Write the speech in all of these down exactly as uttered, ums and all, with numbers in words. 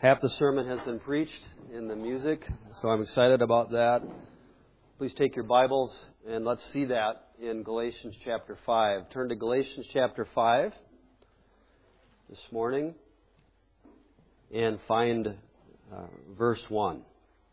Half the sermon has been preached in the music, so I'm excited about that. Please take your Bibles and let's see that in Galatians chapter five. Turn to Galatians chapter five this morning and find uh, verse one.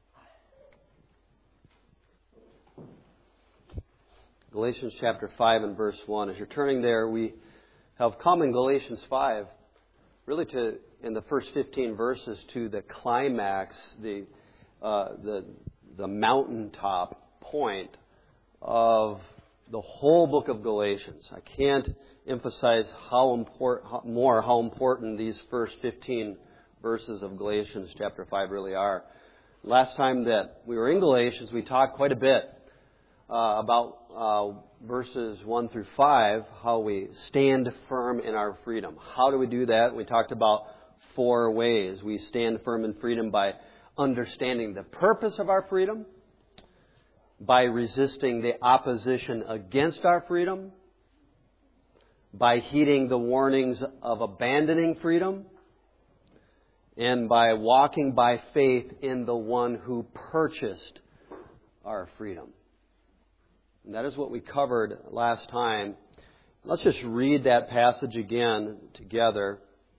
Galatians chapter five and verse one. As you're turning there, we have come in Galatians five really to, in the first fifteen verses, to the climax, the uh, the the mountaintop point of the whole book of Galatians. I can't emphasize how important, more how important these first fifteen verses of Galatians chapter five really are. Last time that we were in Galatians, we talked quite a bit uh, about uh, verses one through five, how we stand firm in our freedom. How do we do that? We talked about four ways. We stand firm in freedom by understanding the purpose of our freedom, by resisting the opposition against our freedom, by heeding the warnings of abandoning freedom, and by walking by faith in the one who purchased our freedom. And that is what we covered last time. Let's just read that passage again together.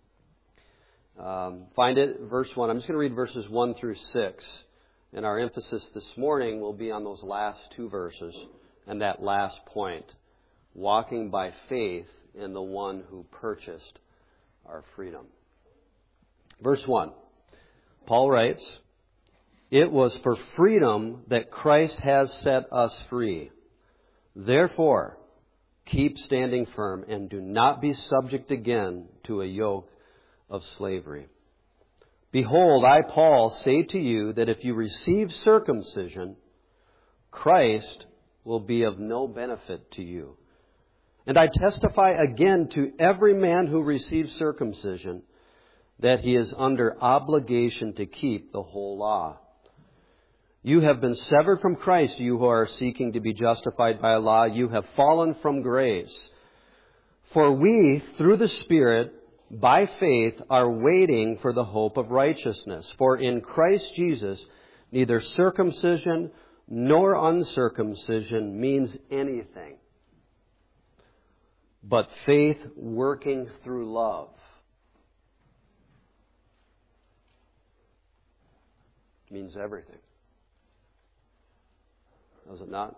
Um, find it, verse one. I'm just going to read verses one through six. And our emphasis this morning will be on those last two verses and that last point. Walking by faith in the one who purchased our freedom. Verse one. Paul writes, "It was for freedom that Christ has set us free. Therefore, keep standing firm and do not be subject again to a yoke of slavery. Behold, I, Paul, say to you that if you receive circumcision, Christ will be of no benefit to you. And I testify again to every man who receives circumcision that he is under obligation to keep the whole law. You have been severed from Christ, you who are seeking to be justified by law. You have fallen from grace. For we, through the Spirit, by faith, are waiting for the hope of righteousness. For in Christ Jesus, neither circumcision nor uncircumcision means anything, but faith working through love. Means everything. Does it not?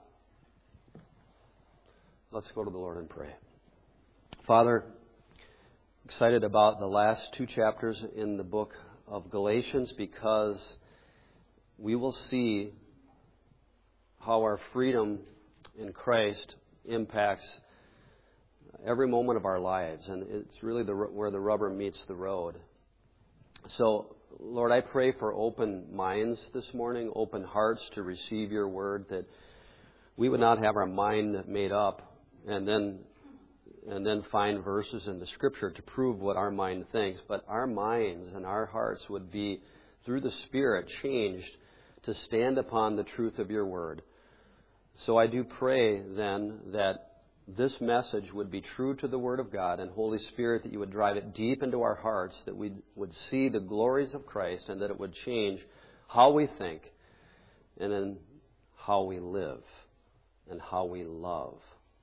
Let's go to the Lord and pray. Father, excited about the last two chapters in the book of Galatians because we will see how our freedom in Christ impacts every moment of our lives. And it's really the, where the rubber meets the road. So, Lord, I pray for open minds this morning, open hearts to receive your word, that we would not have our mind made up and then and then find verses in the Scripture to prove what our mind thinks, but our minds and our hearts would be, through the Spirit, changed to stand upon the truth of your word. So I do pray then that this message would be true to the Word of God, and Holy Spirit, that you would drive it deep into our hearts, that we would see the glories of Christ, and that it would change how we think, and then how we live, and how we love.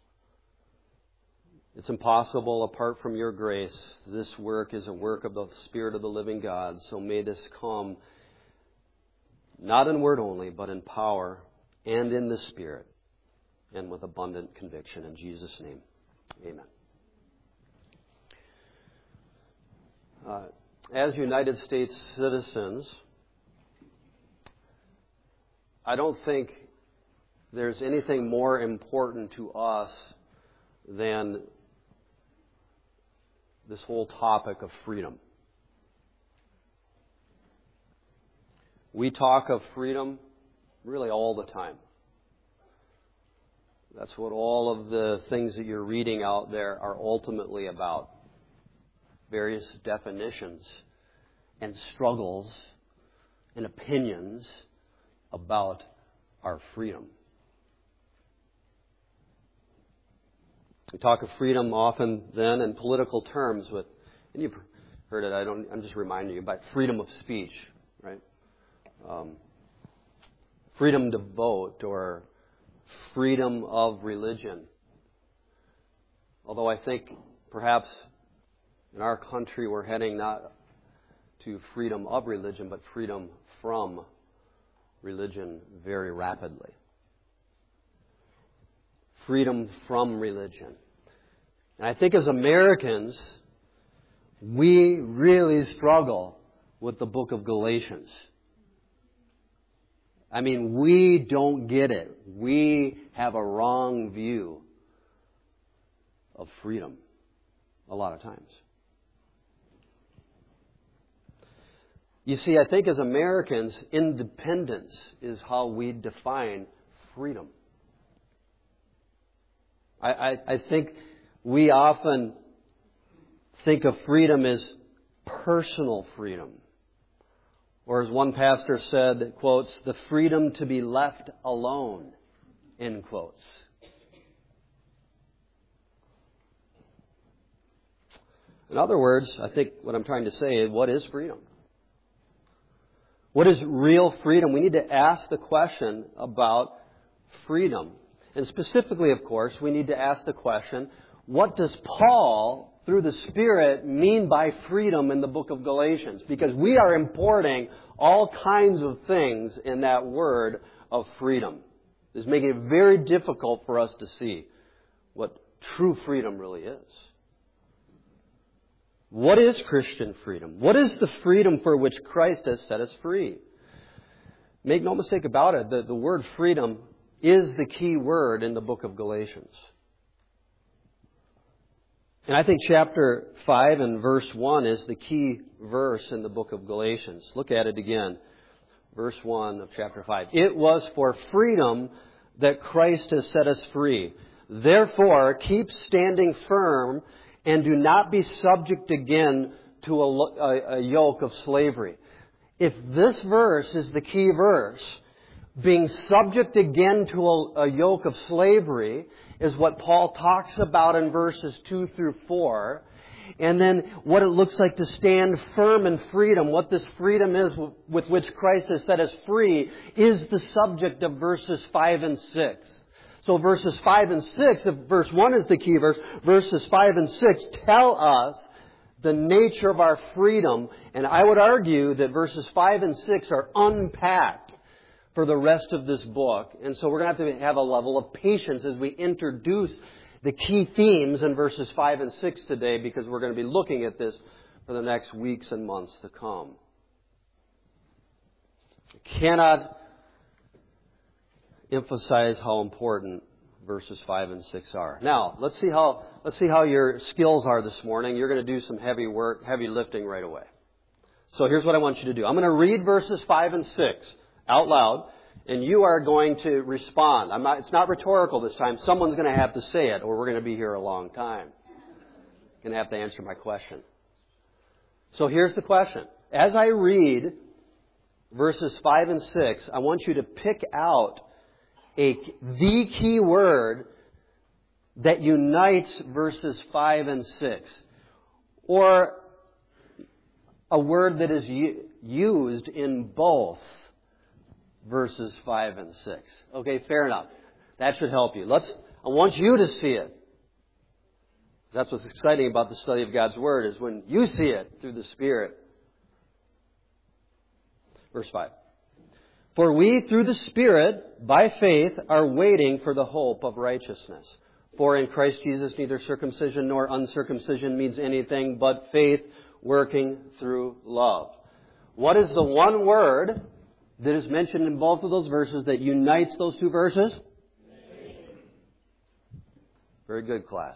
It's impossible apart from your grace. This work is a work of the Spirit of the living God, so may this come not in word only, but in power and in the Spirit, and with abundant conviction. In Jesus' name, amen. Uh, as United States citizens, I don't think there's anything more important to us than this whole topic of freedom. We talk of freedom really all the time. That's what all of the things that you're reading out there are ultimately about. Various definitions and struggles and opinions about our freedom. We talk of freedom often then in political terms with, and you heard it. I don't. I'm just reminding you about freedom of speech, right? Um, freedom to vote or freedom of religion. Although I think perhaps in our country we're heading not to freedom of religion, but freedom from religion very rapidly. Freedom from religion. And I think as Americans, we really struggle with the book of Galatians. I mean, we don't get it. We have a wrong view of freedom a lot of times. You see, I think as Americans, independence is how we define freedom. I, I, I think we often think of freedom as personal freedom. Or as one pastor said, quotes, the freedom to be left alone, end quotes. In other words, I think what I'm trying to say is, what is freedom? What is real freedom? We need to ask the question about freedom. And specifically, of course, we need to ask the question, what does Paul, through the Spirit, mean by freedom in the book of Galatians? Because we are importing all kinds of things in that word of freedom. It's making it very difficult for us to see what true freedom really is. What is Christian freedom? What is the freedom for which Christ has set us free? Make no mistake about it, the, the word freedom is the key word in the book of Galatians. And I think chapter five and verse one is the key verse in the book of Galatians. Look at it again. Verse one of chapter five. It was for freedom that Christ has set us free. Therefore, keep standing firm and do not be subject again to a, a, a yoke of slavery. If this verse is the key verse, being subject again to a, a yoke of slavery is what Paul talks about in verses two through four. And then what it looks like to stand firm in freedom, what this freedom is with which Christ has set us free, is the subject of verses five and six. So verses five and six, if verse one is the key verse, verses five and six tell us the nature of our freedom. And I would argue that verses five and six are unpacked for the rest of this book. And so we're going to have to have a level of patience as we introduce the key themes in verses five and six today, because we're going to be looking at this for the next weeks and months to come. I cannot emphasize how important verses five and six are. Now, let's see how let's see how your skills are this morning. You're going to do some heavy work, heavy lifting right away. So here's what I want you to do. I'm going to read verses five and six out loud, and you are going to respond. I'm not, it's not rhetorical this time. Someone's going to have to say it, or we're going to be here a long time. You're going to have to answer my question. So here's the question. As I read verses five and six, I want you to pick out a, the key word that unites verses five and six. Or a word that is u- used in both verses five and six. Okay, fair enough. That should help you. Let's. I want you to see it. That's what's exciting about the study of God's Word, is when you see it through the Spirit. Verse five. For we, through the Spirit, by faith, are waiting for the hope of righteousness. For in Christ Jesus neither circumcision nor uncircumcision means anything, but faith working through love. What is the one word that is mentioned in both of those verses that unites those two verses? Very good, class.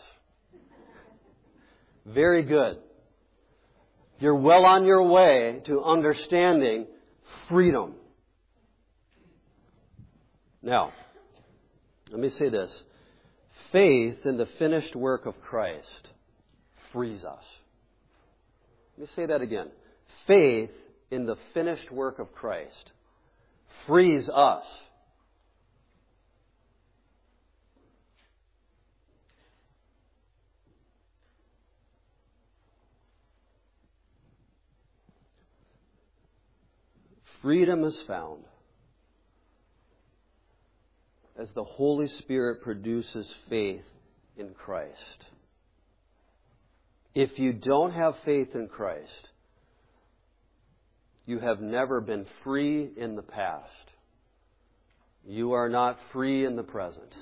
Very good. You're well on your way to understanding freedom. Now, let me say this. Faith in the finished work of Christ frees us. Let me say that again. Faith in the finished work of Christ frees us. freedom is found as the Holy Spirit produces faith in Christ. If you don't have faith in Christ, you have never been free in the past. You are not free in the present.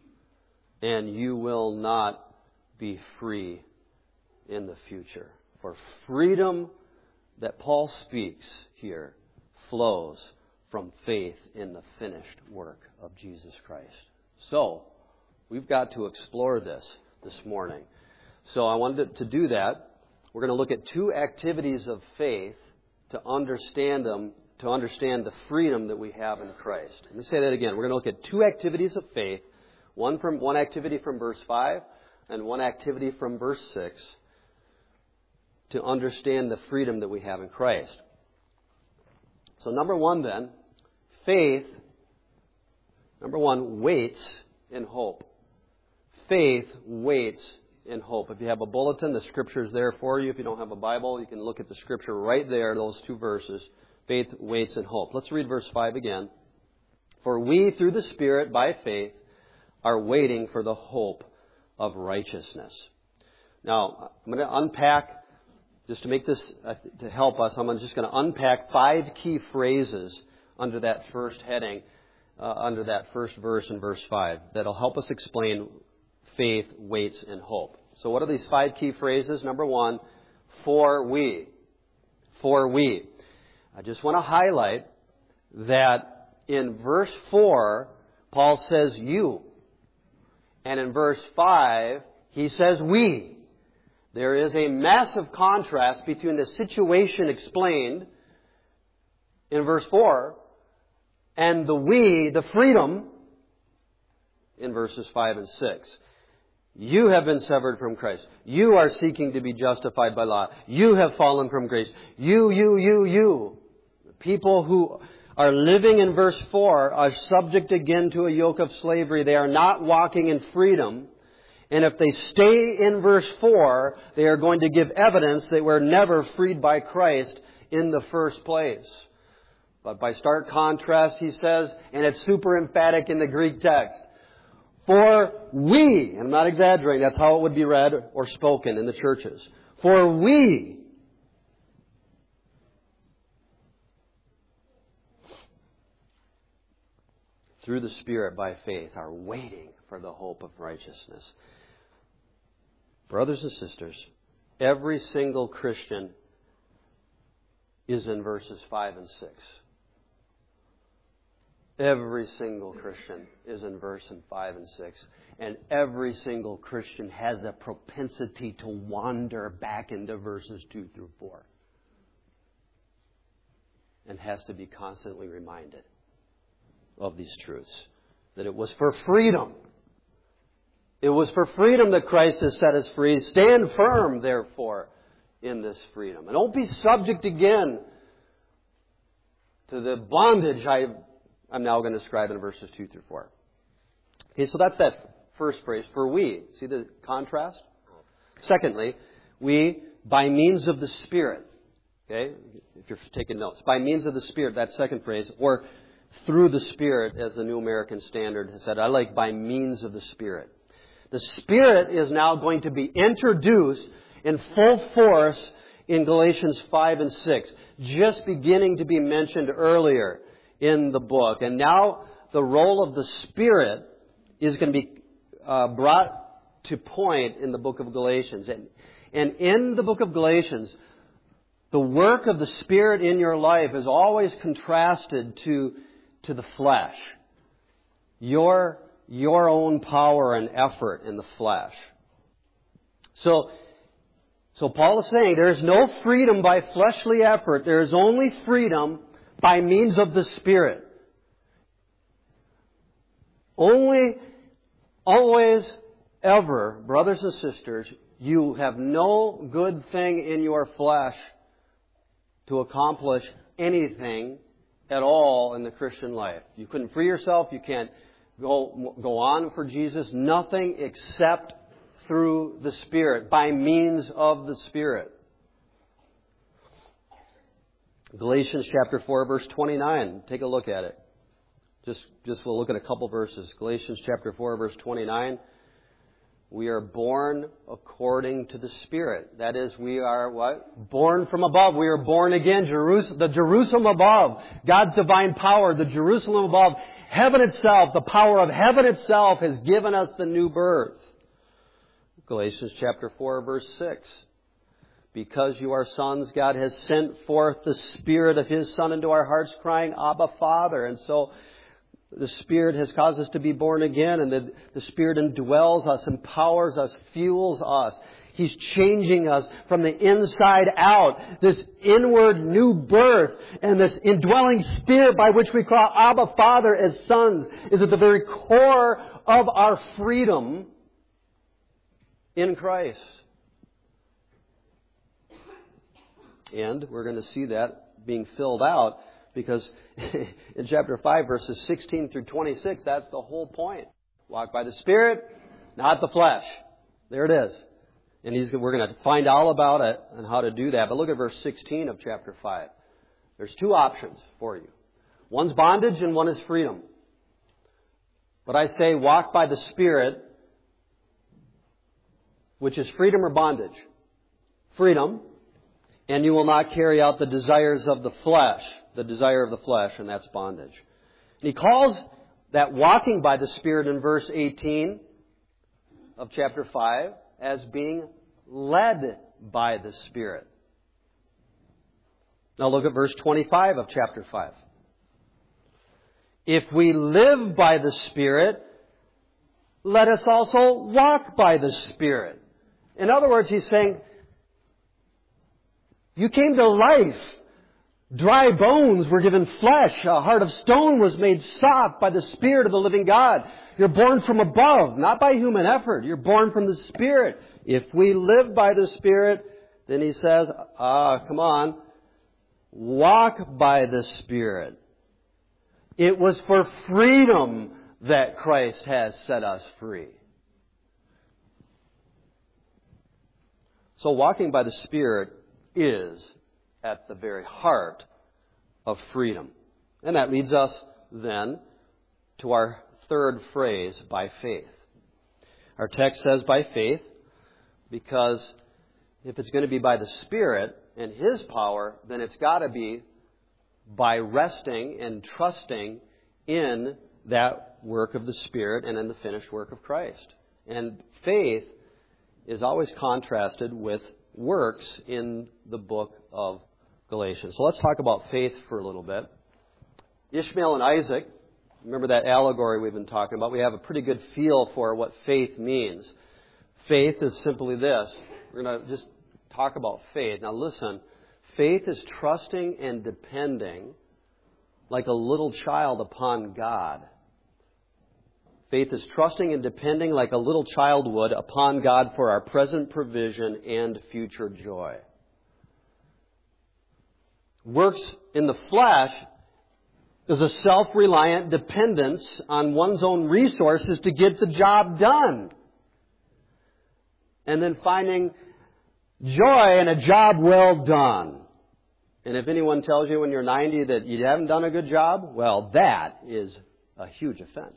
And you will not be free in the future. For freedom that Paul speaks here flows from faith in the finished work of Jesus Christ. So, we've got to explore this this morning. So I wanted to do that. We're going to look at two activities of faith to understand them, to understand the freedom that we have in Christ. Let me say that again. We're going to look at two activities of faith, one from one activity from verse five and one activity from verse six, to understand the freedom that we have in Christ. So number one then, faith, number one, waits in hope. Faith waits in hope. If you have a bulletin, the Scripture is there for you. If you don't have a Bible, you can look at the Scripture right there, those two verses. Faith waits in hope. Let's read verse five again. For we, through the Spirit, by faith, are waiting for the hope of righteousness. Now, I'm going to unpack, just to make this, uh, to help us, I'm just going to unpack five key phrases under that first heading, uh, under that first verse in verse five, that'll help us explain faith waits in hope. So what are these five key phrases? Number one, for we. For we. I just want to highlight that in verse four, Paul says you. And in verse five, he says we. There is a massive contrast between the situation explained in verse four and the we, the freedom, in verses five and six. You have been severed from Christ. You are seeking to be justified by law. You have fallen from grace. You, you, you, you. People who are living in verse four are subject again to a yoke of slavery. They are not walking in freedom. And if they stay in verse four, they are going to give evidence that we're never freed by Christ in the first place. But by stark contrast, he says, and it's super emphatic in the Greek text, for we, and I'm not exaggerating, that's how it would be read or spoken in the churches. For we, through the Spirit by faith, are waiting for the hope of righteousness. Brothers and sisters, every single Christian is in verses five and six. Every single Christian is in verse five and six. And every single Christian has a propensity to wander back into verses two through four. And has to be constantly reminded of these truths. That it was for freedom. It was for freedom that Christ has set us free. Stand firm, therefore, in this freedom. And don't be subject again to the bondage I I'm now going to describe in verses two through four. Okay, so that's that first phrase, for we. See the contrast? Secondly, we, by means of the Spirit. Okay, if you're taking notes. By means of the Spirit, that second phrase, or through the Spirit, as the New American Standard has said. I like by means of the Spirit. The Spirit is now going to be introduced in full force in Galatians five and six, just beginning to be mentioned earlier in the book. And now the role of the Spirit is going to be uh, brought to point in the book of Galatians. And, and in the book of Galatians, the work of the Spirit in your life is always contrasted to, to the flesh. Your, your own power and effort in the flesh. So, so Paul is saying there is no freedom by fleshly effort. There is only freedom by means of the Spirit. Only, always, ever, brothers and sisters, you have no good thing in your flesh to accomplish anything at all in the Christian life. You couldn't free yourself. You can't go, go on for Jesus. Nothing except through the Spirit, by means of the Spirit. Galatians chapter four, verse twenty-nine. Take a look at it. Just, just we'll look at a couple verses. Galatians chapter four, verse twenty-nine. We are born according to the Spirit. That is, we are what? Born from above. We are born again. Jerus- the Jerusalem above. God's divine power. The Jerusalem above. Heaven itself, the power of heaven itself has given us the new birth. Galatians chapter four, verse six. Because you are sons, God has sent forth the Spirit of His Son into our hearts, crying, Abba, Father. And so the Spirit has caused us to be born again, and the, the Spirit indwells us, empowers us, fuels us. He's changing us from the inside out. This inward new birth and this indwelling Spirit by which we call Abba, Father as sons is at the very core of our freedom in Christ. And we're going to see that being filled out because in chapter five, verses sixteen through twenty-six, that's the whole point. Walk by the Spirit, not the flesh. There it is. And he's, we're going to find all about it and how to do that. But look at verse sixteen of chapter five. There's two options for you. One's bondage and one is freedom. But I say walk by the Spirit, which is freedom or bondage? Freedom. And you will not carry out the desires of the flesh, the desire of the flesh, and that's bondage. And he calls that walking by the Spirit in verse eighteen of chapter five as being led by the Spirit. Now look at verse twenty-five of chapter five. If we live by the Spirit, let us also walk by the Spirit. In other words, he's saying, you came to life. Dry bones were given flesh. A heart of stone was made soft by the Spirit of the living God. You're born from above, not by human effort. You're born from the Spirit. If we live by the Spirit, then he says, ah, come on, walk by the Spirit. It was for freedom that Christ has set us free. So walking by the Spirit is at the very heart of freedom. And that leads us then to our third phrase, by faith. Our text says by faith because if it's going to be by the Spirit and His power, then it's got to be by resting and trusting in that work of the Spirit and in the finished work of Christ. And faith is always contrasted with works in the book of Galatians. So let's talk about faith for a little bit. Ishmael and Isaac, remember that allegory we've been talking about? We have a pretty good feel for what faith means. Faith is simply this. We're going to just talk about faith. Now listen, faith is trusting and depending like a little child upon God. Faith is trusting and depending like a little child would upon God for our present provision and future joy. Works in the flesh is a self-reliant dependence on one's own resources to get the job done. And then finding joy in a job well done. And if anyone tells you when you're ninety that you haven't done a good job, well, that is a huge offense.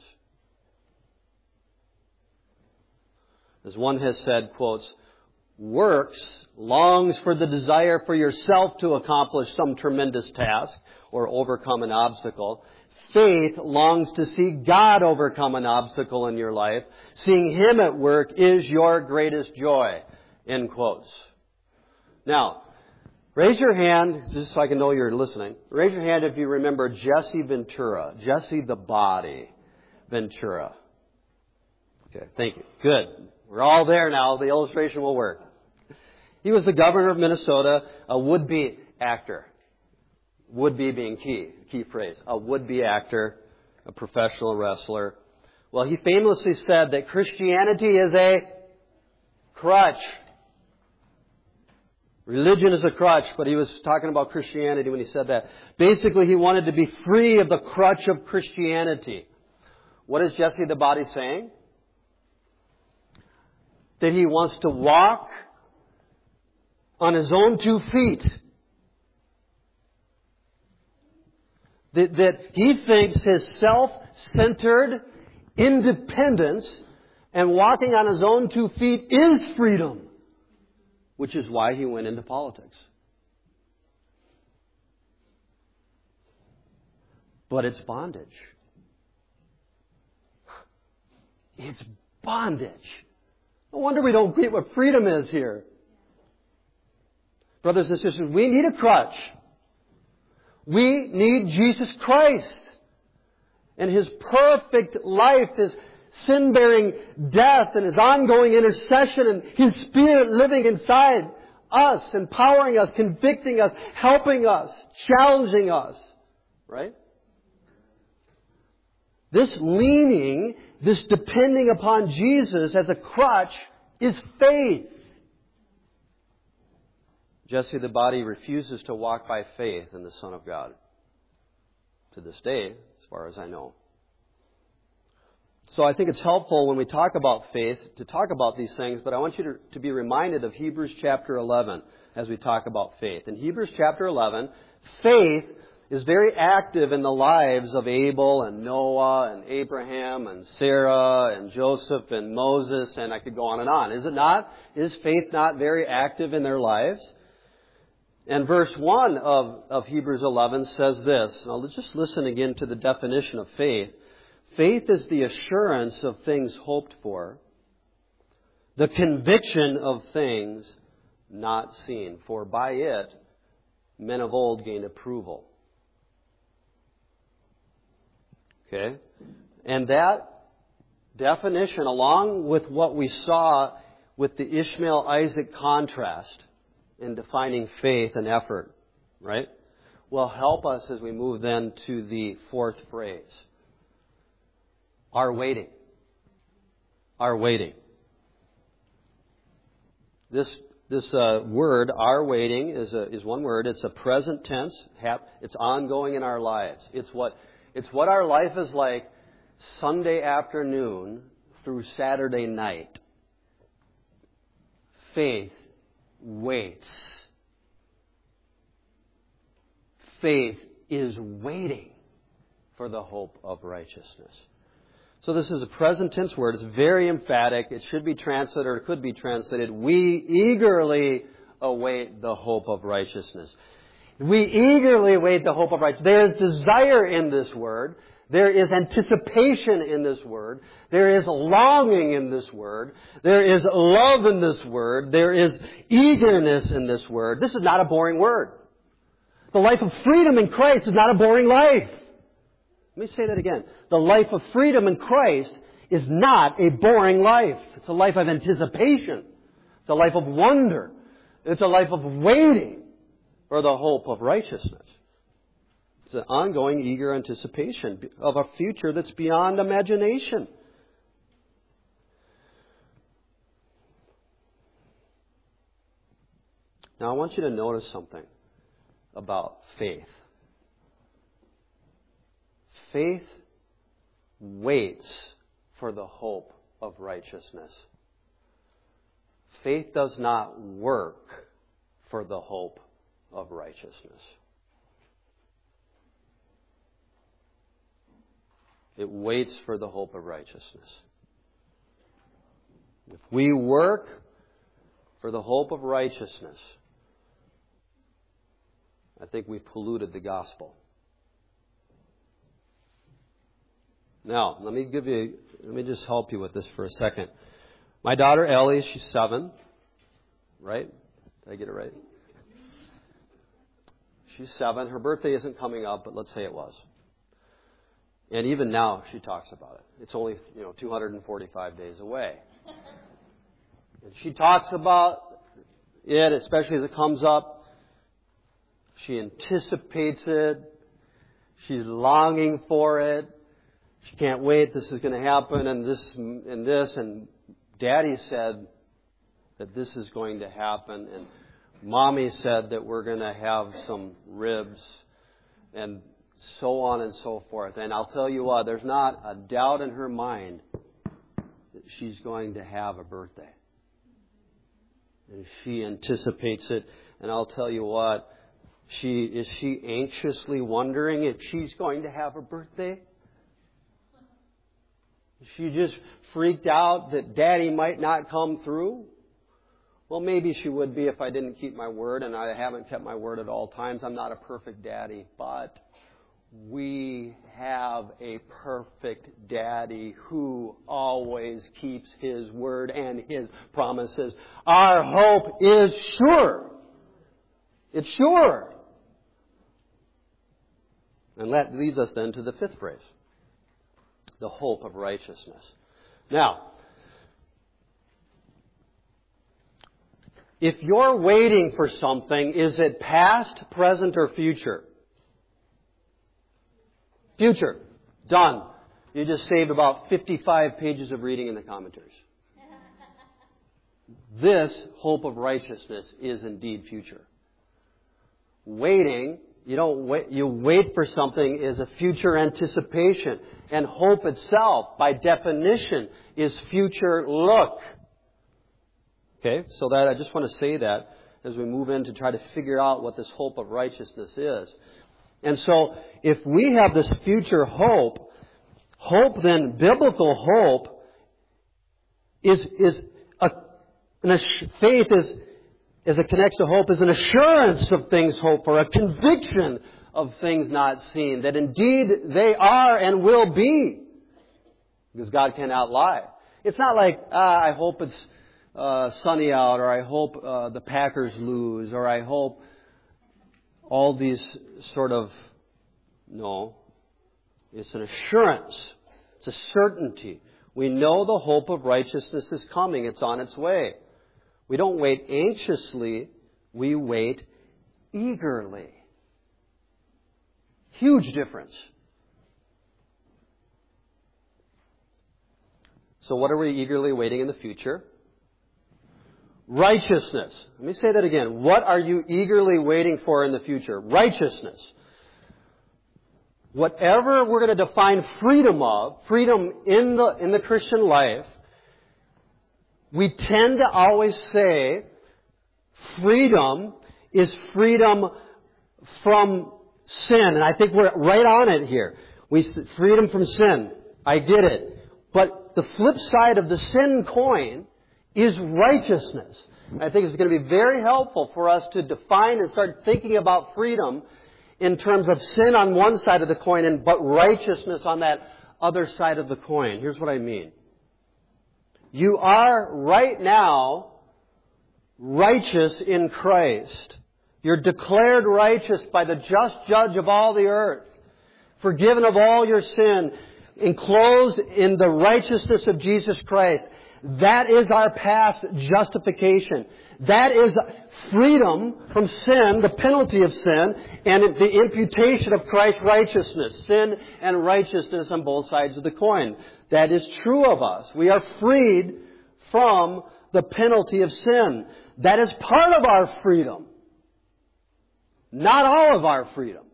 As one has said, quotes, works longs for the desire for yourself to accomplish some tremendous task or overcome an obstacle. Faith longs to see God overcome an obstacle in your life. Seeing Him at work is your greatest joy. End quotes. Now, raise your hand, just so I can know you're listening. Raise your hand if you remember Jesse Ventura. Jesse the Body Ventura. Okay, thank you. Good. We're all there now. The illustration will work. He was the governor of Minnesota, a would-be actor. Would-be being key, key phrase. A would-be actor, a professional wrestler. Well, he famously said that Christianity is a crutch. Religion is a crutch, but he was talking about Christianity when he said that. Basically, he wanted to be free of the crutch of Christianity. What is Jesse the Body saying? That he wants to walk on his own two feet. That, that he thinks his self-centered independence and walking on his own two feet is freedom, which is why he went into politics. But it's bondage. It's bondage. No wonder we don't get what freedom is here. Brothers and sisters, we need a crutch. We need Jesus Christ and His perfect life, His sin-bearing death and His ongoing intercession and His Spirit living inside us, empowering us, convicting us, helping us, challenging us. Right? This leaning, this depending upon Jesus as a crutch is faith. Jesse the body refuses to walk by faith in the Son of God. To this day, as far as I know. So I think it's helpful when we talk about faith to talk about these things, but I want you to, to be reminded of Hebrews chapter eleven as we talk about faith. In Hebrews chapter eleven, faith is very active in the lives of Abel and Noah and Abraham and Sarah and Joseph and Moses, and I could go on and on. Is it not? Is faith not very active in their lives? And verse one of, of Hebrews eleven says this. Now let's just listen again to the definition of faith. Faith is the assurance of things hoped for, the conviction of things not seen. For by it, men of old gained approval. Okay? And that definition, along with what we saw with the Ishmael-Isaac contrast in defining faith and effort, right, will help us as we move then to the fourth phrase. Our waiting. Our waiting. This this uh, word, our waiting, is a, is one word. It's a present tense. It's ongoing in our lives. It's what it's what our life is like Sunday afternoon through Saturday night. Faith waits. Faith is waiting for the hope of righteousness. So this is a present tense word. It's very emphatic. It should be translated, or it could be translated, we eagerly await the hope of righteousness. We eagerly await the hope of righteousness. There is desire in this word. There is anticipation in this word. There is longing in this word. There is love in this word. There is eagerness in this word. This is not a boring word. The life of freedom in Christ is not a boring life. Let me say that again. The life of freedom in Christ is not a boring life. It's a life of anticipation. It's a life of wonder. It's a life of waiting for the hope of righteousness. It's an ongoing, eager anticipation of a future that's beyond imagination. Now, I want you to notice something about faith. Faith waits for the hope of righteousness. Faith does not work for the hope of righteousness. It waits for the hope of righteousness. If we work for the hope of righteousness, I think we've polluted the gospel. Now, let me give you, let me just help you with this for a second. My daughter Ellie, she's seven, right? Did I get it right? She's seven. Her birthday isn't coming up, but let's say it was. And even now, she talks about it. It's only, you know, two hundred forty-five days away. And she talks about it, especially as it comes up. She anticipates it. She's longing for it. She can't wait. This is going to happen, and this and this. And Daddy said that this is going to happen, and Mommy said that we're going to have some ribs, and so on and so forth. And I'll tell you what, there's not a doubt in her mind that she's going to have a birthday. And she anticipates it. And I'll tell you what, She, is she anxiously wondering if she's going to have a birthday? Is she just freaked out that Daddy might not come through? Well, maybe she would be if I didn't keep my word, and I haven't kept my word at all times. I'm not a perfect daddy, but we have a perfect daddy who always keeps his word and his promises. Our hope is sure. It's sure. And that leads us then to the fifth phrase, the hope of righteousness. Now, if you're waiting for something, is it past, present, or future? Future. Done. You just saved about fifty-five pages of reading in the commentaries. This hope of righteousness is indeed future. Waiting, you don't wait, you wait for something is a future anticipation. And hope itself, by definition, is future look. Okay, so that I just want to say that as we move in to try to figure out what this hope of righteousness is. And so, if we have this future hope, hope then, biblical hope, is is a, an, faith is, as it connects to hope, is an assurance of things hoped for, a conviction of things not seen, that indeed they are and will be, because God cannot lie. It's not like, ah, I hope it's Uh, sunny out, or I hope uh, the Packers lose, or I hope all these sort of, no. It's an assurance. It's a certainty. We know the hope of righteousness is coming. It's on its way. We don't wait anxiously. We wait eagerly. Huge difference. So what are we eagerly waiting in the future? Righteousness. Let me say that again. What are you eagerly waiting for in the future? Righteousness. Whatever we're going to define freedom of, freedom in the, in the Christian life, we tend to always say freedom is freedom from sin. And I think we're right on it here. We freedom from sin. I get it. But the flip side of the sin coin is righteousness. I think it's going to be very helpful for us to define and start thinking about freedom in terms of sin on one side of the coin and but righteousness on that other side of the coin. Here's what I mean. You are right now righteous in Christ. You're declared righteous by the just judge of all the earth, forgiven of all your sin, enclosed in the righteousness of Jesus Christ. That is our past justification. That is freedom from sin, the penalty of sin, and the imputation of Christ's righteousness. Sin and righteousness on both sides of the coin. That is true of us. We are freed from the penalty of sin. That is part of our freedom. Not all of our freedom.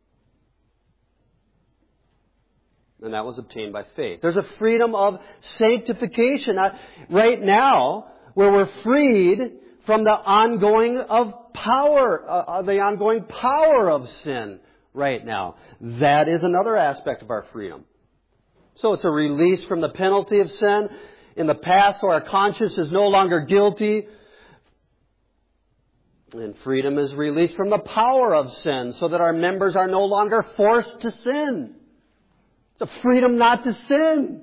And that was obtained by faith. There's a freedom of sanctification. Right now, where we're freed from the ongoing of power, uh, the ongoing power of sin right now. That is another aspect of our freedom. So it's a release from the penalty of sin. In the past, so our conscience is no longer guilty. And freedom is released from the power of sin, so that our members are no longer forced to sin. It's a freedom not to sin.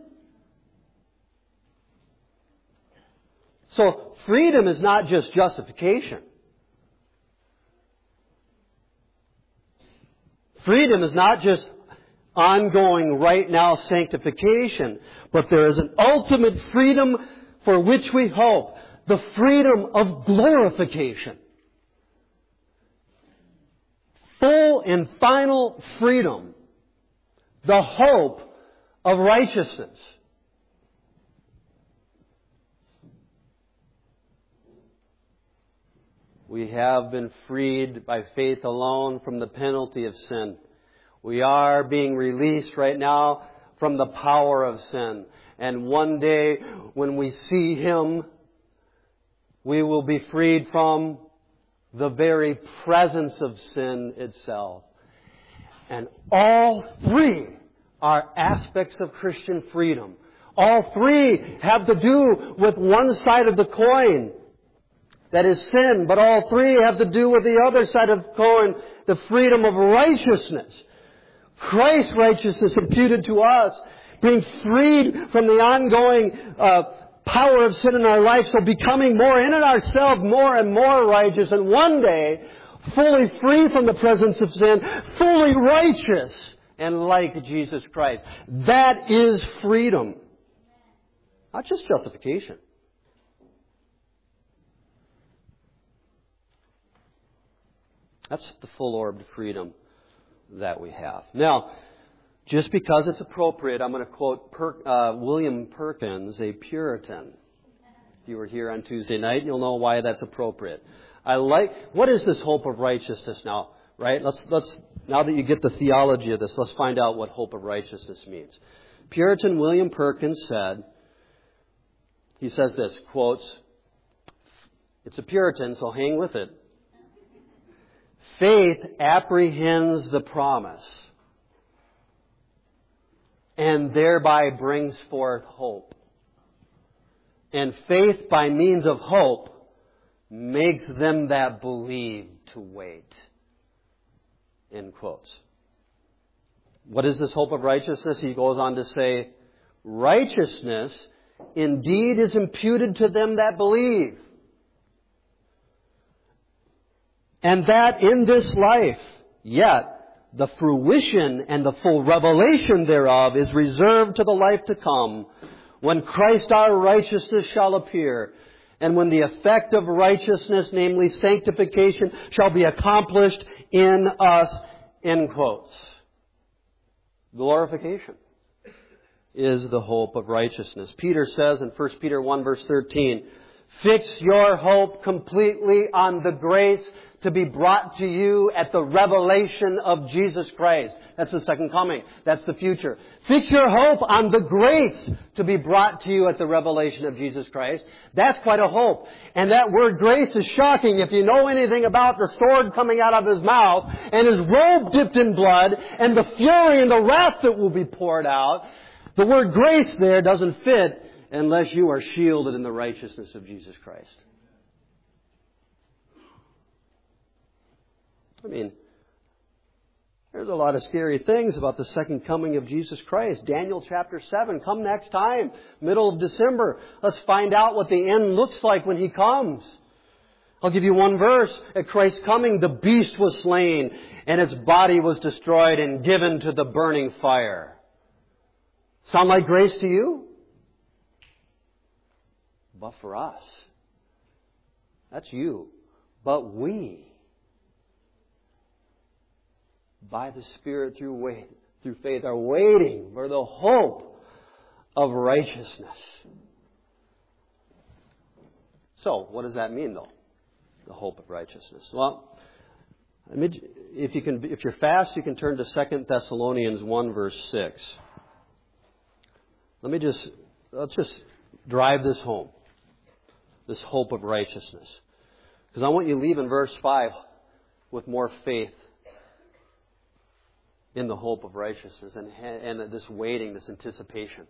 So freedom is not just justification. Freedom is not just ongoing right now sanctification, but there is an ultimate freedom for which we hope. The freedom of glorification. Full and final freedom. The hope of righteousness. We have been freed by faith alone from the penalty of sin. We are being released right now from the power of sin. And one day when we see Him, we will be freed from the very presence of sin itself. And all three are aspects of Christian freedom. All three have to do with one side of the coin, that is sin, but all three have to do with the other side of the coin, the freedom of righteousness. Christ's righteousness imputed to us, being freed from the ongoing uh, power of sin in our life, so becoming more in and ourselves, more and more righteous, and one day, fully free from the presence of sin, fully righteous, and like Jesus Christ. That is freedom. Not just justification. That's the full-orbed freedom that we have. Now, just because it's appropriate, I'm going to quote per, uh, William Perkins, a Puritan. If you were here on Tuesday night, you'll know why that's appropriate. I like, what is this hope of righteousness now? Right? Let's, let's, now that you get the theology of this, let's find out what hope of righteousness means. Puritan William Perkins said, he says this, quotes, it's a Puritan, so hang with it. Faith apprehends the promise and thereby brings forth hope. And faith by means of hope makes them that believe to wait. End quotes. What is this hope of righteousness? He goes on to say, righteousness indeed is imputed to them that believe. And that in this life, yet the fruition and the full revelation thereof is reserved to the life to come, when Christ our righteousness shall appear, and when the effect of righteousness, namely sanctification, shall be accomplished in us, end quotes. Glorification is the hope of righteousness. Peter says in First Peter one verse thirteen, fix your hope completely on the grace to be brought to you at the revelation of Jesus Christ. That's the second coming. That's the future. Fix your hope on the grace to be brought to you at the revelation of Jesus Christ. That's quite a hope. And that word grace is shocking. If you know anything about the sword coming out of his mouth and his robe dipped in blood and the fury and the wrath that will be poured out, the word grace there doesn't fit unless you are shielded in the righteousness of Jesus Christ. I mean, there's a lot of scary things about the second coming of Jesus Christ. Daniel chapter seven. Come next time, middle of December. Let's find out what the end looks like when He comes. I'll give you one verse. At Christ's coming, the beast was slain, and its body was destroyed and given to the burning fire. Sound like grace to you? But for us, that's you. But we, by the Spirit through wait, through faith, are waiting for the hope of righteousness. So, what does that mean, though? The hope of righteousness. Well, if you can, if you're fast, you can turn to Second Thessalonians one, verse six. Let me just let's just drive this home. This hope of righteousness, because I want you to leave in verse five with more faith in the hope of righteousness and, and this waiting, this anticipation.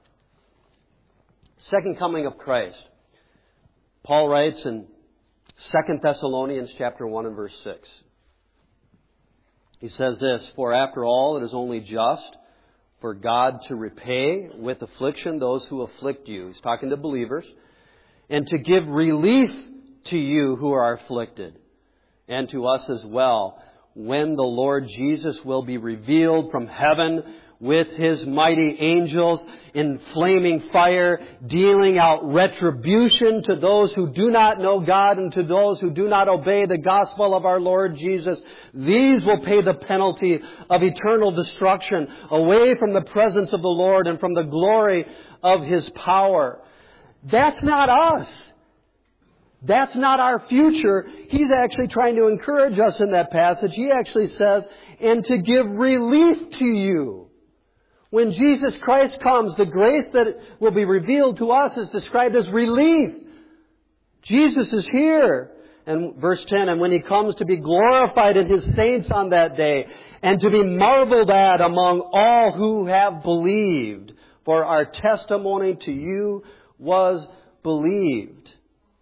Second coming of Christ. Paul writes in Second Thessalonians chapter one and verse six. He says this, for after all it is only just for God to repay with affliction those who afflict you. He's talking to believers. And to give relief to you who are afflicted, and to us as well, when the Lord Jesus will be revealed from heaven with His mighty angels in flaming fire, dealing out retribution to those who do not know God and to those who do not obey the gospel of our Lord Jesus. These will pay the penalty of eternal destruction away from the presence of the Lord and from the glory of His power. That's not us. That's not our future. He's actually trying to encourage us in that passage. He actually says, and to give relief to you. When Jesus Christ comes, the grace that will be revealed to us is described as relief. Jesus is here. And verse ten, and when He comes to be glorified in His saints on that day, and to be marveled at among all who have believed, for our testimony to you was believed.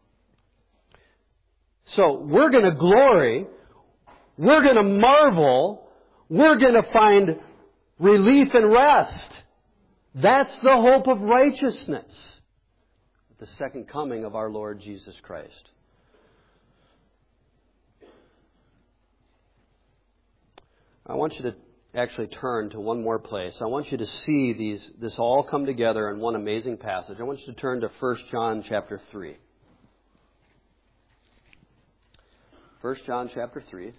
So we're going to glory, we're going to marvel, we're going to find relief and rest. That's the hope of righteousness. The second coming of our Lord Jesus Christ. I want you to actually turn to one more place. I want you to see these this all come together in one amazing passage. I want you to turn to First John chapter three. First John chapter three.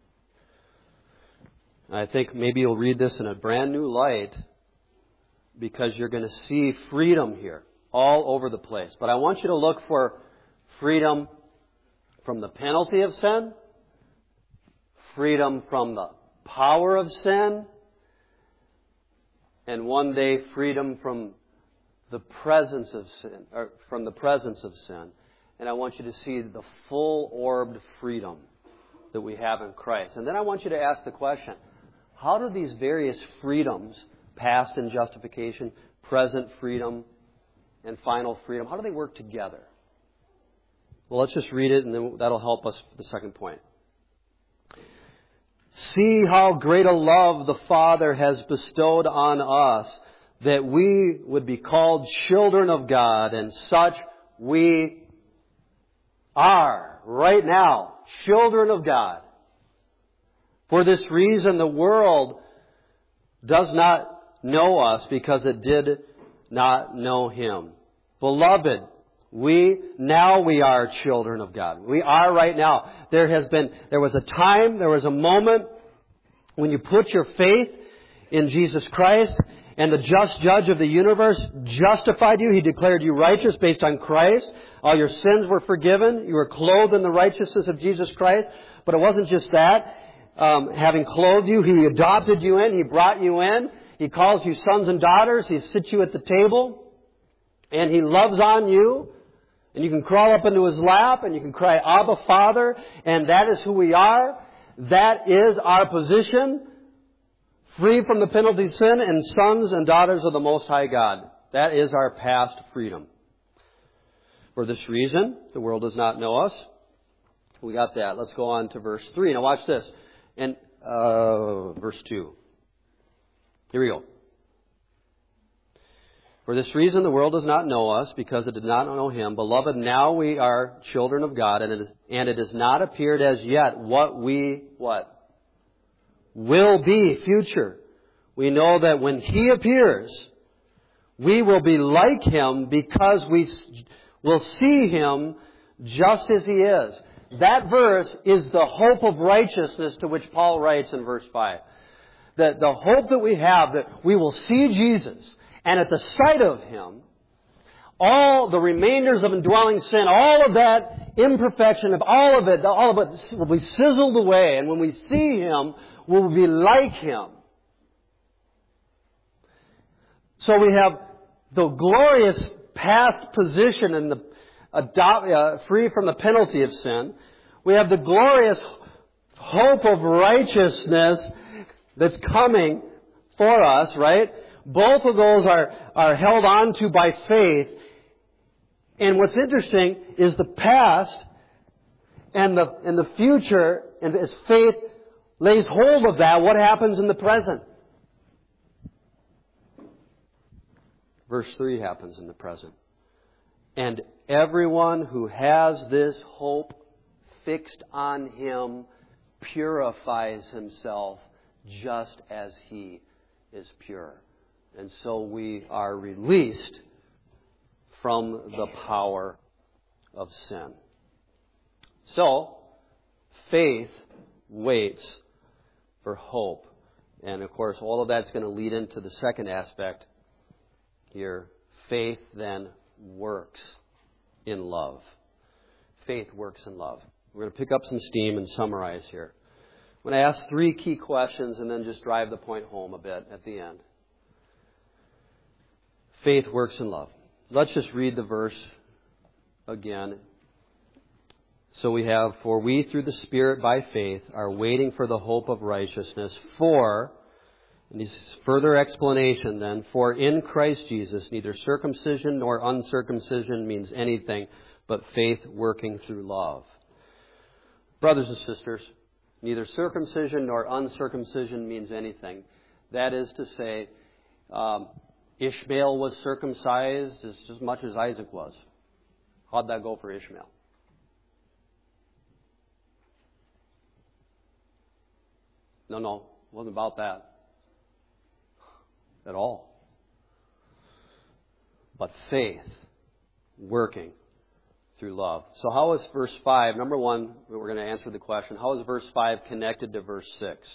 I think maybe you'll read this in a brand new light because you're going to see freedom here all over the place. But I want you to look for freedom from the penalty of sin, freedom from the power of sin, and one day freedom from the presence of sin, or from the presence of sin. And I want you to see the full-orbed freedom that we have in Christ. And then I want you to ask the question, how do these various freedoms, past in justification, present freedom, and final freedom, how do they work together? Well, let's just read it, and then that'll help us for the second point. See how great a love the Father has bestowed on us, that we would be called children of God, and such we are right now, children of God. For this reason, the world does not know us because it did not know Him. Beloved, we, now we are children of God. We are right now. There has been, there was a time, there was a moment when you put your faith in Jesus Christ, and the just judge of the universe justified you. He declared you righteous based on Christ. All your sins were forgiven. You were clothed in the righteousness of Jesus Christ. But it wasn't just that. Um, having clothed you, He adopted you in. He brought you in. He calls you sons and daughters. He sits you at the table. And He loves on you. And you can crawl up into His lap and you can cry, Abba, Father. And that is who we are. That is our position. Free from the penalty of sin and sons and daughters of the Most High God. That is our past freedom. For this reason, the world does not know us. We got that. Let's go on to verse three. Now watch this. And uh, verse two. Here we go. For this reason, the world does not know us, because it did not know Him. Beloved, now we are children of God, and it is, and it has not appeared as yet what we, what? Will be, future. We know that when He appears, we will be like Him, because we will see Him just as He is. That verse is the hope of righteousness to which Paul writes in verse five. That the hope that we have, that we will see Jesus, and at the sight of Him, all the remainders of indwelling sin, all of that imperfection, of all of it, all of it will be sizzled away. And when we see Him, we'll be like Him. So we have the glorious past position in the adopt, uh, free from the penalty of sin. We have the glorious hope of righteousness that's coming for us, right? Both of those are, are held on to by faith. And what's interesting is the past and the, and the future, and as faith lays hold of that, what happens in the present? Verse three happens in the present. And everyone who has this hope fixed on Him purifies himself just as He is pure. And so we are released from the power of sin. So, faith waits for hope. And of course, all of that's going to lead into the second aspect here. Faith then works in love. Faith works in love. We're going to pick up some steam and summarize here. I'm going to ask three key questions and then just drive the point home a bit at the end. Faith works in love. Let's just read the verse again. So we have, for we through the Spirit by faith are waiting for the hope of righteousness. For, and this is further explanation then, for in Christ Jesus neither circumcision nor uncircumcision means anything, but faith working through love. Brothers and sisters, neither circumcision nor uncircumcision means anything. That is to say, um, Ishmael was circumcised as, as much as Isaac was. How'd that go for Ishmael? No, no, it wasn't about that at all. But faith working through love. So how is verse five, number one, we're going to answer the question, how is verse five connected to verse six?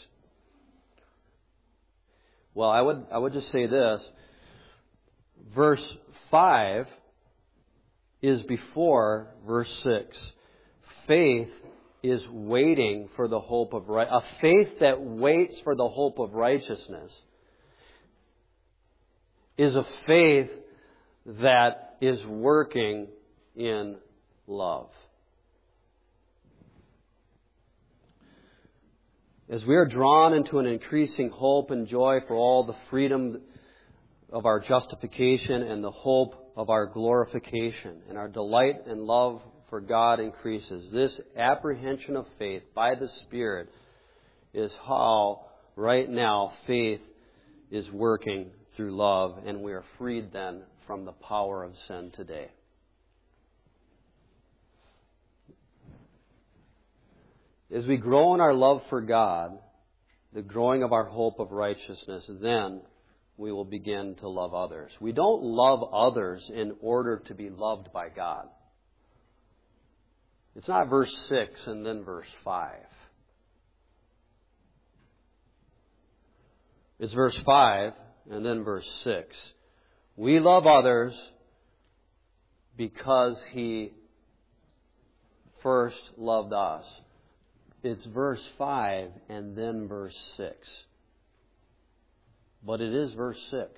Well, I would I would just say this. Verse five is before verse six. Faith is waiting for the hope of right. A faith that waits for the hope of righteousness is a faith that is working in love. As we are drawn into an increasing hope and joy for all the freedom of our justification and the hope of our glorification, and our delight and love for God increases, this apprehension of faith by the Spirit is how right now faith is working through love, and we are freed then from the power of sin today. As we grow in our love for God, the growing of our hope of righteousness, then we will begin to love others. We don't love others in order to be loved by God. It's not verse six and then verse five. It's verse five and then verse six. We love others because He first loved us. It's verse five and then verse six. But it is verse six.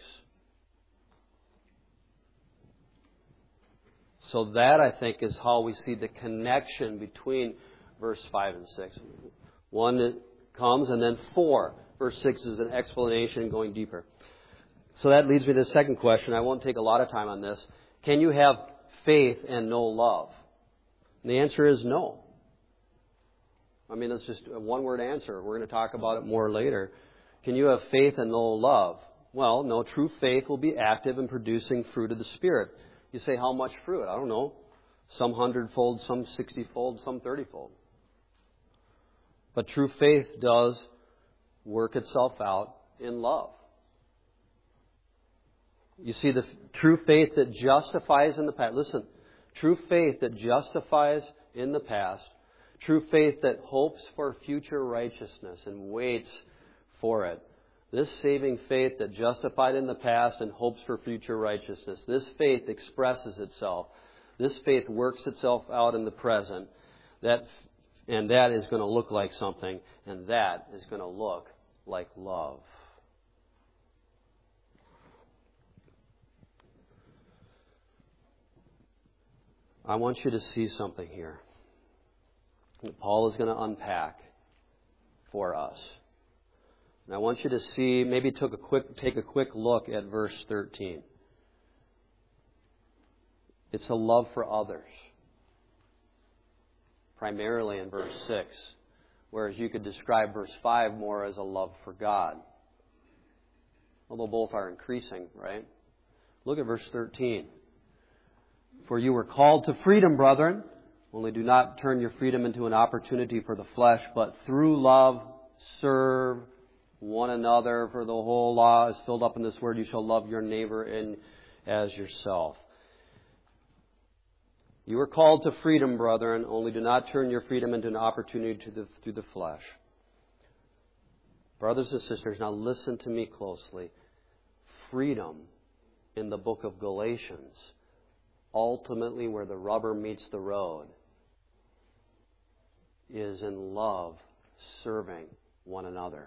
So that, I think, is how we see the connection between verse five and six. One that comes, and then four. Verse six is an explanation going deeper. So that leads me to the second question. I won't take a lot of time on this. Can you have faith and no love? And the answer is no. I mean, it's just a one-word answer. We're going to talk about it more later. Can you have faith and no love? Well, no. True faith will be active in producing fruit of the Spirit. You say, how much fruit? I don't know. Some hundredfold, some sixtyfold, some thirtyfold. But true faith does work itself out in love. You see, the true faith that justifies in the past. Listen, true faith that justifies in the past. True faith that hopes for future righteousness and waits for it. This saving faith that justified in the past and hopes for future righteousness. This faith expresses itself. This faith works itself out in the present. That, and that is going to look like something. And that is going to look like love. I want you to see something here that Paul is going to unpack for us. And I want you to see, maybe took a quick, take a quick look at verse thirteen. It's a love for others. Primarily in verse six. Whereas you could describe verse five more as a love for God. Although both are increasing, right? Look at verse thirteen. For you were called to freedom, brethren. Only do not turn your freedom into an opportunity for the flesh, but through love serve one another. For the whole law is filled up in this word, you shall love your neighbor in, as yourself. You were called to freedom, brethren. Only do not turn your freedom into an opportunity to the, through the flesh. Brothers and sisters, now listen to me closely. Freedom in the book of Galatians, ultimately where the rubber meets the road, is in love serving one another.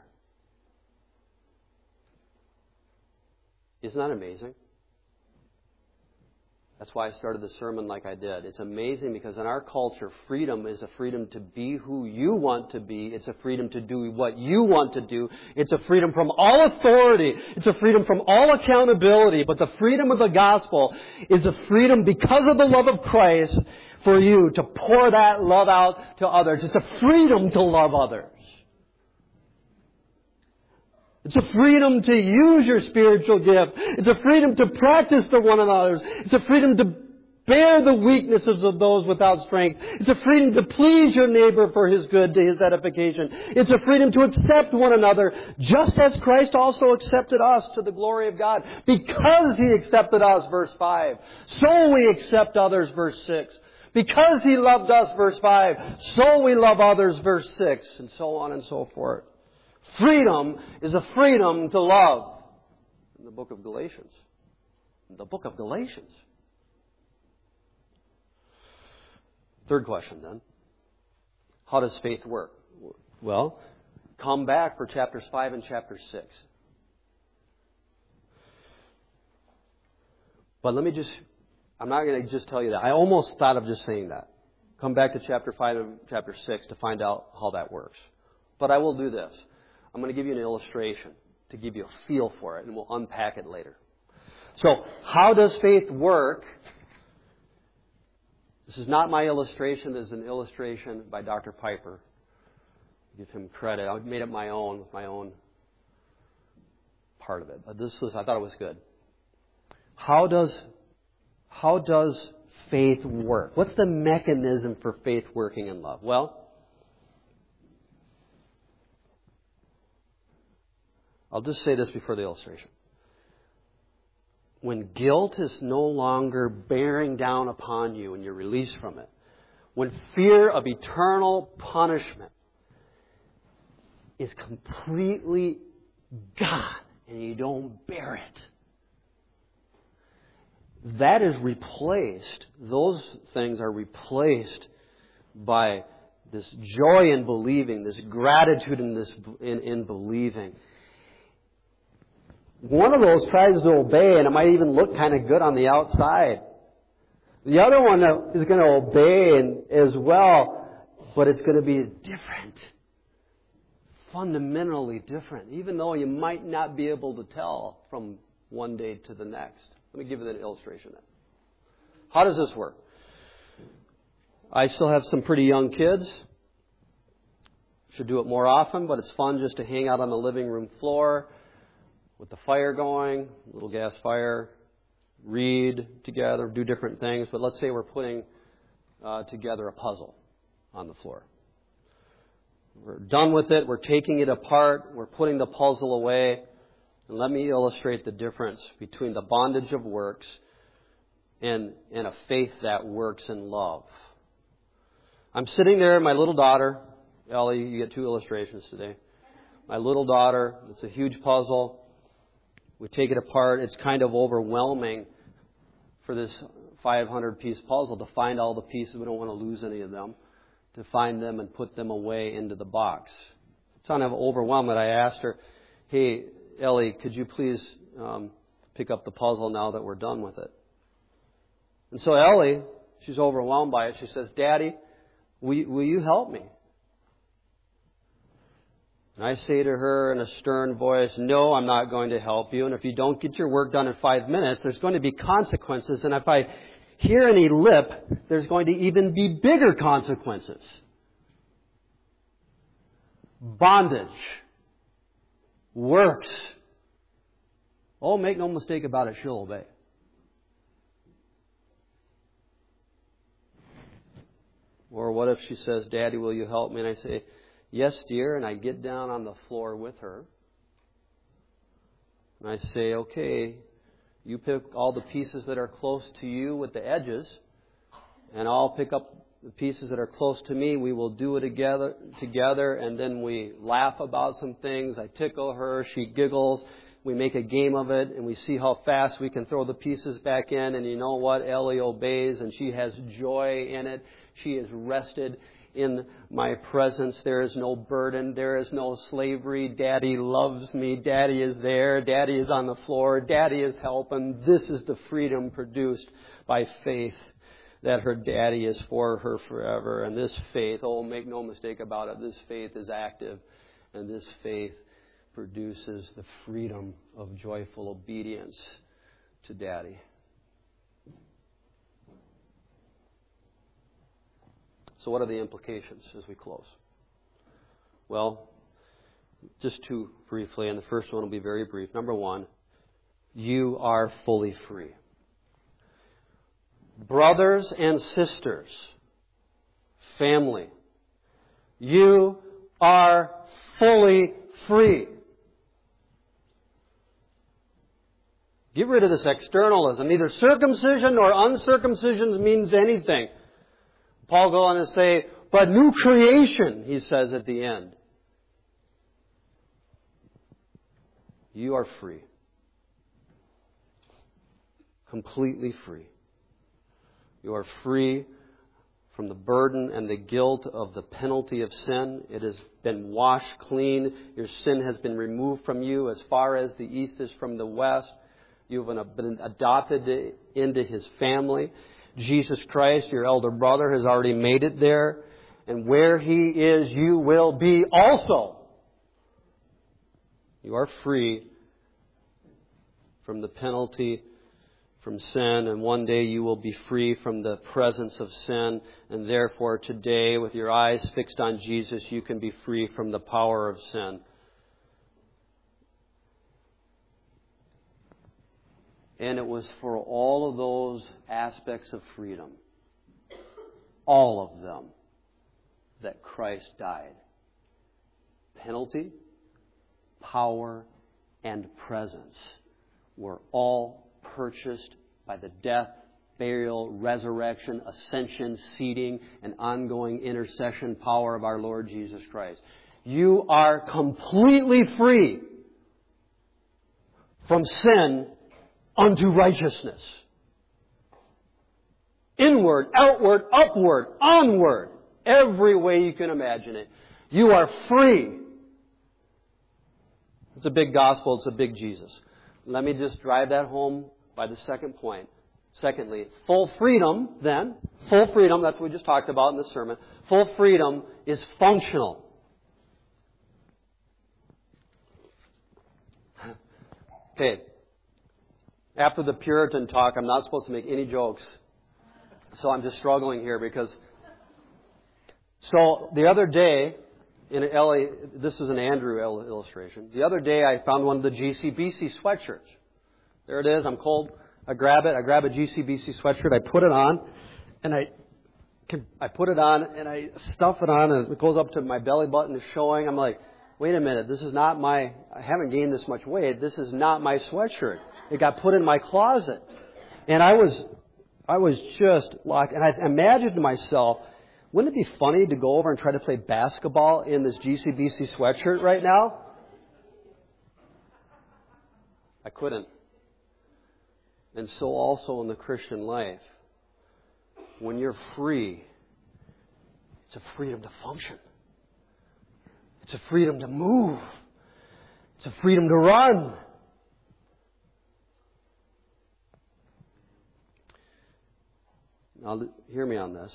Isn't that amazing? That's why I started the sermon like I did. It's amazing because in our culture, freedom is a freedom to be who you want to be. It's a freedom to do what you want to do. It's a freedom from all authority. It's a freedom from all accountability. But the freedom of the gospel is a freedom because of the love of Christ for you to pour that love out to others. It's a freedom to love others. It's a freedom to use your spiritual gift. It's a freedom to practice to one another. It's a freedom to bear the weaknesses of those without strength. It's a freedom to please your neighbor for his good, to his edification. It's a freedom to accept one another, just as Christ also accepted us to the glory of God. Because He accepted us, verse five, so we accept others, verse six. Because He loved us, verse five, so we love others, verse six, and so on and so forth. Freedom is a freedom to love. In the book of Galatians. In the book of Galatians. Third question then. How does faith work? Well, come back for chapters five and chapter six. But let me just, I'm not going to just tell you that. I almost thought of just saying that. Come back to chapter five and chapter six to find out how that works. But I will do this. I'm going to give you an illustration to give you a feel for it, and we'll unpack it later. So, how does faith work? This is not my illustration. This is an illustration by Doctor Piper. Give him credit. I made it my own with my own part of it. But this was, I thought it was good. How does, how does faith work? What's the mechanism for faith working in love? Well, I'll just say this before the illustration. When guilt is no longer bearing down upon you and you're released from it, when fear of eternal punishment is completely gone and you don't bear it, that is replaced, those things are replaced by this joy in believing, this gratitude in, this, in, in believing. One of those tries to obey, and it might even look kind of good on the outside. The other one is going to obey and, as well, but it's going to be different. Fundamentally different, even though you might not be able to tell from one day to the next. Let me give you an illustration then. How does this work? I still have some pretty young kids. Should do it more often, but it's fun just to hang out on the living room floor with the fire going, little gas fire, read together, do different things. But let's say we're putting uh, together a puzzle on the floor. We're done with it. We're taking it apart. We're putting the puzzle away. And let me illustrate the difference between the bondage of works and, and a faith that works in love. I'm sitting there, my little daughter. Ellie, you get two illustrations today. My little daughter, it's a huge puzzle. We take it apart. It's kind of overwhelming for this five hundred piece puzzle to find all the pieces. We don't want to lose any of them. To find them and put them away into the box. It's kind of overwhelming. I asked her, hey, Ellie, could you please um, pick up the puzzle now that we're done with it? And so Ellie, she's overwhelmed by it. She says, Daddy, will, will you help me? And I say to her in a stern voice, no, I'm not going to help you. And if you don't get your work done in five minutes, there's going to be consequences. And if I hear any lip, there's going to even be bigger consequences. Bondage. Works. Oh, make no mistake about it, she'll obey. Or what if she says, Daddy, will you help me? And I say, yes, dear. And I get down on the floor with her. And I say, okay, you pick all the pieces that are close to you with the edges. And I'll pick up the pieces that are close to me. We will do it together, together. And then we laugh about some things. I tickle her. She giggles. We make a game of it. And we see how fast we can throw the pieces back in. And you know what? Ellie obeys. And she has joy in it. She is rested in my presence. There is no burden. There is no slavery. Daddy loves me. Daddy is there. Daddy is on the floor. Daddy is helping. This is the freedom produced by faith, that her daddy is for her forever. And this faith, oh, make no mistake about it, this faith is active. And this faith produces the freedom of joyful obedience to Daddy. So what are the implications as we close? Well, just two briefly, and the first one will be very brief. Number one, you are fully free. Brothers and sisters, family, you are fully free. Get rid of this externalism. Neither circumcision nor uncircumcision means anything. Paul goes on to say, but new creation, he says at the end. You are free. Completely free. You are free from the burden and the guilt of the penalty of sin. It has been washed clean. Your sin has been removed from you as far as the east is from the west. You've been adopted into His family. Jesus Christ, your elder brother, has already made it there. And where He is, you will be also. You are free from the penalty from sin, and one day you will be free from the presence of sin. And therefore today, with your eyes fixed on Jesus, you can be free from the power of sin. And it was for all of those aspects of freedom, all of them, that Christ died. Penalty, power, and presence were all purchased by the death, burial, resurrection, ascension, seating, and ongoing intercession power of our Lord Jesus Christ. You are completely free from sin unto righteousness. Inward, outward, upward, onward. Every way you can imagine it. You are free. It's a big gospel. It's a big Jesus. Let me just drive that home by the second point. Secondly, full freedom, then, full freedom, that's what we just talked about in the sermon. Full freedom is functional. Okay. After the Puritan talk, I'm not supposed to make any jokes. So I'm just struggling here because... So the other day, in L A, this is an Andrew illustration. The other day I found one of the G C B C sweatshirts. There it is. I'm cold. I grab it. I grab a G C B C sweatshirt. I put it on. And I I put it on and I stuff it on and it goes up to my belly button is showing. I'm like, wait a minute. This is not my... I haven't gained this much weight. This is not my sweatshirt. It got put in my closet. And I was, I was just locked. And I imagined to myself, wouldn't it be funny to go over and try to play basketball in this G C B C sweatshirt right now? I couldn't. And so also in the Christian life, when you're free, it's a freedom to function. It's a freedom to move. It's a freedom to run. Now, hear me on this.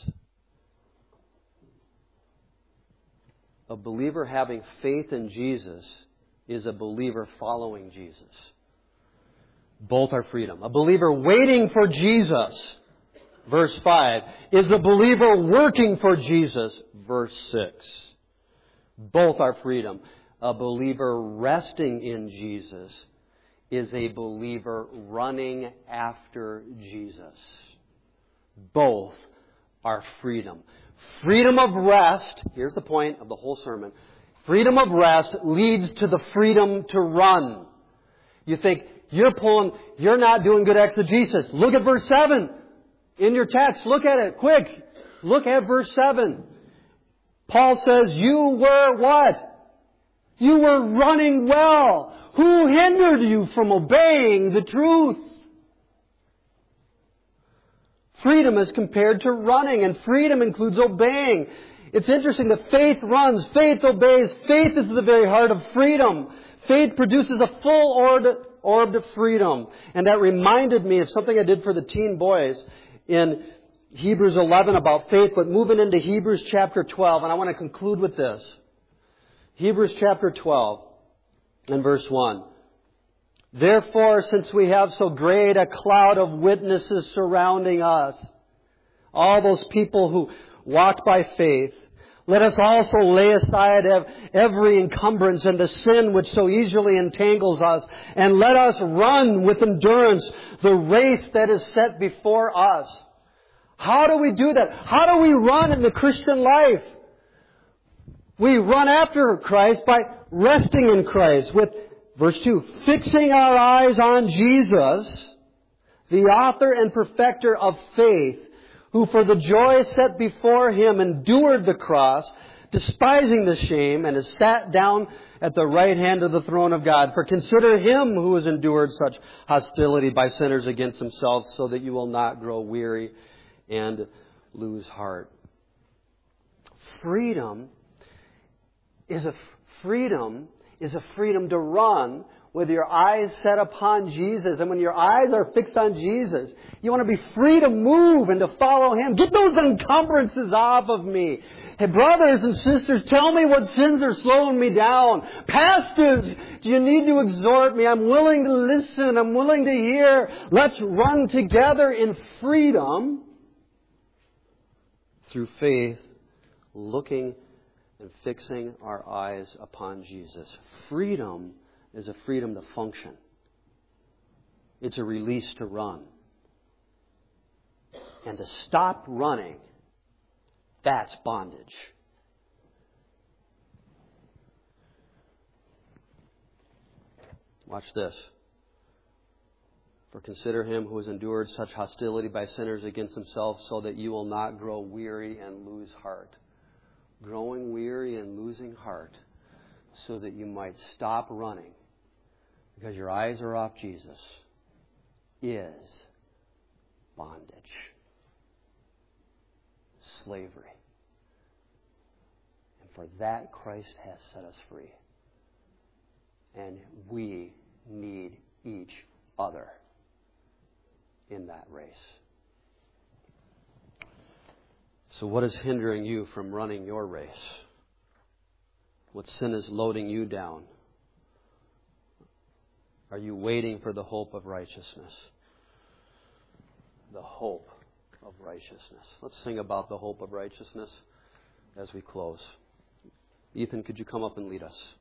A believer having faith in Jesus is a believer following Jesus. Both are freedom. A believer waiting for Jesus, verse five, is a believer working for Jesus, verse six. Both are freedom. A believer resting in Jesus is a believer running after Jesus. Both are freedom. Freedom of rest, here's the point of the whole sermon. Freedom of rest leads to the freedom to run. You think, you're pulling, you're not doing good exegesis. Look at verse seven in your text. Look at it, quick. Look at verse seven. Paul says, you were what? You were running well. Who hindered you from obeying the truth? Freedom is compared to running, and freedom includes obeying. It's interesting that faith runs, faith obeys, faith is the very heart of freedom. Faith produces a full orbed, orbed freedom. And that reminded me of something I did for the teen boys in Hebrews eleven about faith, but moving into Hebrews chapter twelve, and I want to conclude with this. Hebrews chapter twelve and verse one. Therefore, since we have so great a cloud of witnesses surrounding us, all those people who walked by faith, let us also lay aside every encumbrance and the sin which so easily entangles us, and let us run with endurance the race that is set before us. How do we do that? How do we run in the Christian life? We run after Christ by resting in Christ with, verse two, fixing our eyes on Jesus, the author and perfecter of faith, who for the joy set before Him endured the cross, despising the shame, and has sat down at the right hand of the throne of God. For consider Him who has endured such hostility by sinners against Himself, so that you will not grow weary and lose heart. Freedom is a freedom is a freedom to run with your eyes set upon Jesus. And when your eyes are fixed on Jesus, you want to be free to move and to follow Him. Get those encumbrances off of me. Hey, brothers and sisters, tell me what sins are slowing me down. Pastors, do you need to exhort me? I'm willing to listen. I'm willing to hear. Let's run together in freedom through faith, looking and fixing our eyes upon Jesus. Freedom is a freedom to function. It's a release to run. And to stop running, that's bondage. Watch this. For consider Him who has endured such hostility by sinners against Himself, so that you will not grow weary and lose heart. Growing weary and losing heart, so that you might stop running because your eyes are off Jesus, is bondage, slavery. And for that, Christ has set us free. And we need each other in that race. So what is hindering you from running your race? What sin is loading you down? Are you waiting for the hope of righteousness? The hope of righteousness. Let's sing about the hope of righteousness as we close. Ethan, could you come up and lead us?